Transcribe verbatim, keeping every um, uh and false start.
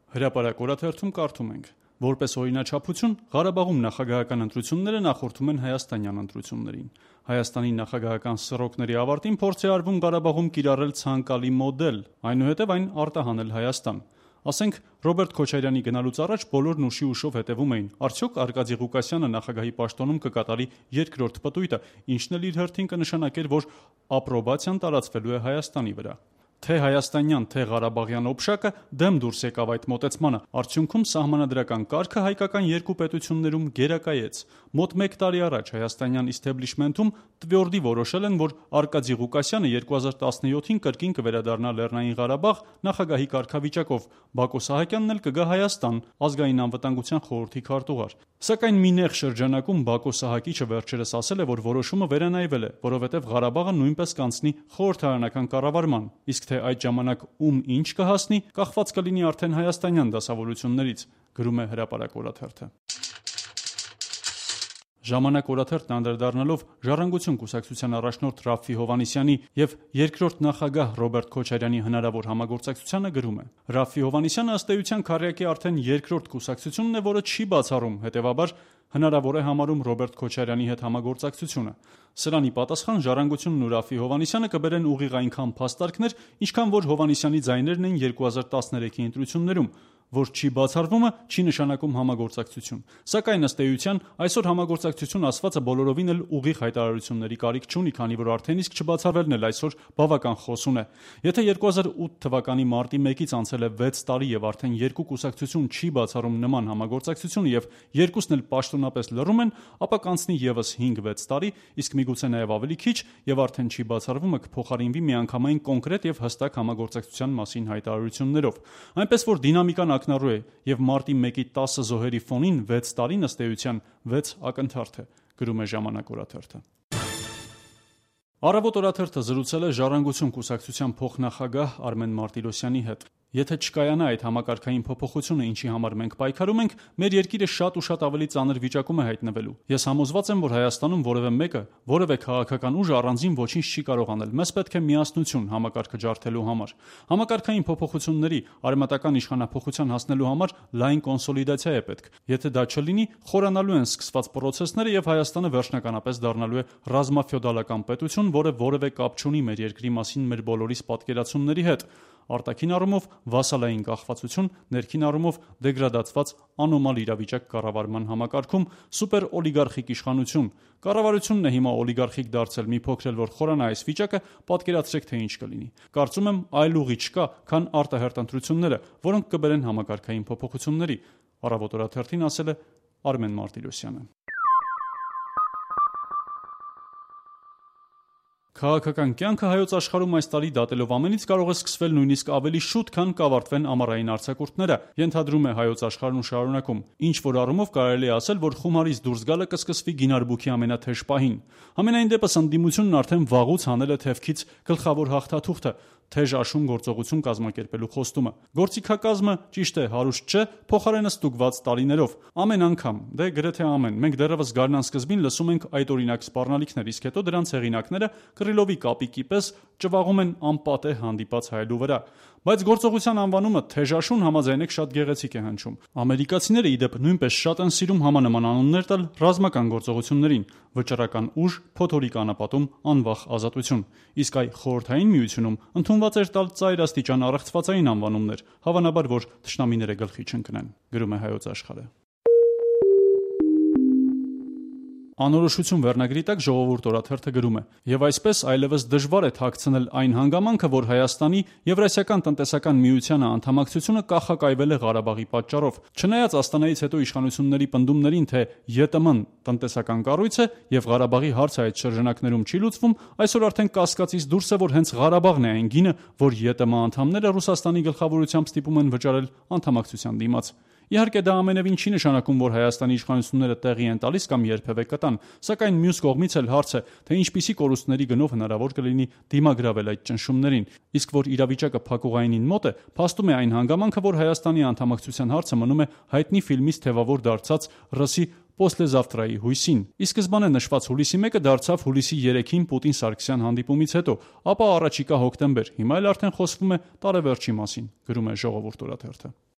Հրապարակ օրաթերթում կարդում ենք. Որպես օրինաչափություն, Ղարաբաղում նախագահական ընտրությունները նախորդում են հայաստանյան ընտրություններին։ Հայաստանի նախագահական սռոկների ավարտին փորձ է արվում Ղարաբաղում կիրառել ցանկալի մոդել, այնուհետև այն արտահանել Հայաստան։ Ասենք, Ռոբերտ Քոչարյանի գնալուց առաջ բոլորն ուշի ուշով հետևում էին, արդյոք Արկադի Ղուկասյանը նախագահի պաշտոնում կկատարի երկրորդ պտույտը, ինչն էլ իր հերթին կնշանակեր, որ ապրոբացիան տարածվելու է Հայաստանի վրա։ Թե հայաստանյան, թե ղարաբաղյան օփշակը դեմ դուրս եկավ այդ մոտեցմանը, արդյունքում սահմանադրական կարգը հայկական երկու պետություններում գերակայեց։ Մոտ մեկ տարի առաջ հայաստանյան իսթեբլիշմենթում տվյորդի որոշել են, որ Արկադի Ղուկասյանը երկու հազար տասնյոթին կրկին կվերադառնա Լեռնային Ղարաբաղ նախագահի կարգավիճակով, Բակո Սահակյանն էլ կգա Հայաստան ազգային անվտանգության խորհրդի քարտուղար։ Սակայն մի նեղ շրջանակում Բակո Սահակիչը վերջերս ասել է, որ որոշումը վերանայվել է, որովհետև Ղարաբաղը նույնպես կանցնի խորհրդարանական կառավարման, իսկ թե այդ ժամանակ ում ինչ կհասնի, կախված կլինի արդեն հայաստանյան դասավորություններից, գրում է Հրապարակ օրաթերթը։ Ժամանակ օրաթերթն անդրադառնալով Ժառանգություն կուսակցության առաջնորդ Ռաֆֆի Հովհաննիսյանի եւ երկրորդ նախագահ Ռոբերտ Քոչարյանի հնարավոր համագործակցությանը գրում է. Ռաֆֆի Հովհաննիսյանը ըստ էության քառյակի արդեն երկրորդ կուսակցությունն է, որը չի բացառում, հետեւաբար հնարավոր է համարում Ռոբերտ Քոչարյանի հետ համագործակցությունը։ Սրանի պատասխան Ժառանգությունն ու Ռաֆֆի Հովհաննիսյանը կբերեն ուղիղ այնքան փաստարկներ, ինչքան որ Հովհաննիսյանի ձայներն էին երկու հազար տասներեքի ընտրություններում, որ չի բացառվումը չի նշանակում համագործակցություն։ Սակայն ըստ էության այսօր համագործակցություն ասվածը բոլորովին էլ ուղիղ հայտարարությունների կարիք չունի, քանի որ արդեն իսկ չբացառվելն էլ այսօր բավական խոսուն է։ Եթե երկու հազար ութ թվականի մարտի մեկից անցել է վեց տարի եւ արդեն երկու կուսակցություն չի բացառում նման համագործակցություն եւ երկուսն էլ պաշտոնապես լռում են, ապա կանցնի եւս հինգ-վեց տարի, իսկ միգուցե նաեւ ավելի քիչ, եւ արդեն չի բացառվումը կփոխարինվի միանգամայն կոնկրետ եւ հստակ համագործակցության մասին հայտարարություններով։ Այնպես որ դինամիկան ակնառու է եւ մարտի մեկի տասը զոհերի ֆոնին վեց տարին ըստ էության վեց ակնթարթ է, գրում է Ժամանակ օրաթերթը։ Առավոտ օրաթերթը զրուցել է Ժառանգություն կուսակցության փոխնախագահ Արմեն Մարտիրոսյանի հետ։ Եթե չկայանա այդ համակարգային փոփոխությունը, ինչի համար մենք պայքարում ենք, մեր երկիրը շատ ու շատ ավելի ծանր վիճակում է հայտնվելու։ Ես համոզված եմ, որ Հայաստանում որևէ մեկը, որևէ քաղաքական ուժ առանձին ոչինչ չի կարող անել։ Մեզ պետք է միասնություն համակարգը ջարդելու համար։ Համակարգային փոփոխությունների, արմատական իշխանափոխության հասնելու համար լայն կոնսոլիդացիա է պետք։ Եթե դա չլինի, խորանալու են սկսված պրոցեսները եւ Հայաստանը վերջնականապես դառնալու է ռազմաֆեոդալական պետություն, որը որևէ կապ չունի մեր երկրի մասին մեր բոլորիս պատկերացումների հետ։ Արտաքին առումով վասալային կախվածություն, ներքին առումով դեգրադացված անոմալ իրավիճակ կառավարման համակարգում, սուպեր օլիգարխիկ իշխանություն։ Կառավարությունն է հիմա օլիգարխիկ դարձել, մի փոքր էլ որ խորանա այս վիճակը, պատկերացրեք թե ինչ կլինի։ Կարծում եմ այլ ուղի չկա, քան արտահերթ ընտրությունները, որոնք կբերեն համակարգային փոփոխությունների, Առավոտ օրաթերթին ասել է Արմեն Մարտիրոսյանը։ Քաղաքական կյանքը հայոց աշխարհում այս տարի դատելով ամենից կարող է սկսվել նույնիսկ ավելի շուտ, քան կավարտվեն ամառային արձակուրդները, ենթադրում է հայոց աշխարհն ու շարունակում։ Ինչ որ առումով կարելի է ասել, որ խումարից դուրս գալը կսկսվի գինարբուքի ամենաթեժ պահին։ Համենայն դեպս ընդդիմությունն արդեն վաղուց հանել է թևքից գլխավոր հաղթաթուղթը՝ թեժ աշուն գործողություն կազմակերպելու խոստումը։ Գործիքակազմը ճիշտ է հարուստ չէ, փոխարենը ստուգված տարիներով։ Ամեն անգամ, դե գրեթե ամեն, մենք դեռևս գարնան սկզբին լսում ենք այդ օրինակ սպառնալիքներ, իսկ հետո դրանց հեղինակները Կրիլովի կապիկի պես ճվաղում են անպատե հանդիպած հայելու վրա։ Բայց գործողության անվանումը թեժաշուն համաձայնեք շատ գեղեցիկ է հնչում։ Ամերիկացիները իդեպ նույնպես շատ են սիրում համանման անուններ տալ ռազմական գործողություններին՝ վճռական ուժ, փոթորիկ անապատում, անվախ ազատություն։ Իսկ այ խորհրդային միությունում ընդունված էր տալ ծայրաստիճան առեղծվածային անվանումներ, հավանաբար որ թշնամիները գլխի չընկնեն, գրում է Հայոց աշխարհը։ Անորոշություն վերնագրի տակ Ժողովուրդ օրաթերթը գրում է. «Եվ այսպես այլևս դժվար է թաքցնել այն հանգամանքը, որ Հայաստանի Եվրասիական տնտեսական միությանը անդամակցությունը կախակայվել է Ղարաբաղի պատճառով։ Չնայած Աստանայից հետո իշխանությունների պնդումներին, թե ԵՏՄ-ն տնտեսական կառույց է եւ Ղարաբաղի հարցը այդ շրջանակներում չի լուծվում, այսօր արդեն կասկածից դուրս է, որ հենց Ղարաբաղն է այն գինը, որ ԵՏՄ անդամները Ռուսաստանի գլխավորությամբ ստիպում են վճարել անդամակցության դիմաց։ Իհարկե դա ամենևին չի նշանակում, որ Հայաստանի իշխանությունները տեղի են տալիս կամ երբևէ կտան, սակայն մյուս կողմից էլ հարց է, թե ինչպիսի կորուստների գնով հնարավոր կլինի դիմագրավել այդ ճնշումներին։ Իսկ որ իրավիճակը փակուղայինին մոտ է, փաստում է այն հանգամանքը, որ Հայաստանի անդամակցության հարցը մնում է հայտնի ֆիլմից թևավոր դարձած ռսի Պոսլեզավտրայի հույսին։ Ի սկզբանե նշված հուլիսի մեկը դարձավ հուլիսի երեքին Պուտին-Սարգսյան հանդիպումից հետո, ապա առաջիկա հոկտեմբեր, հիմա էլ արդեն խոսվում է տարեվերջի մասին, գրում է Ժողովուրդ օրաթերթը։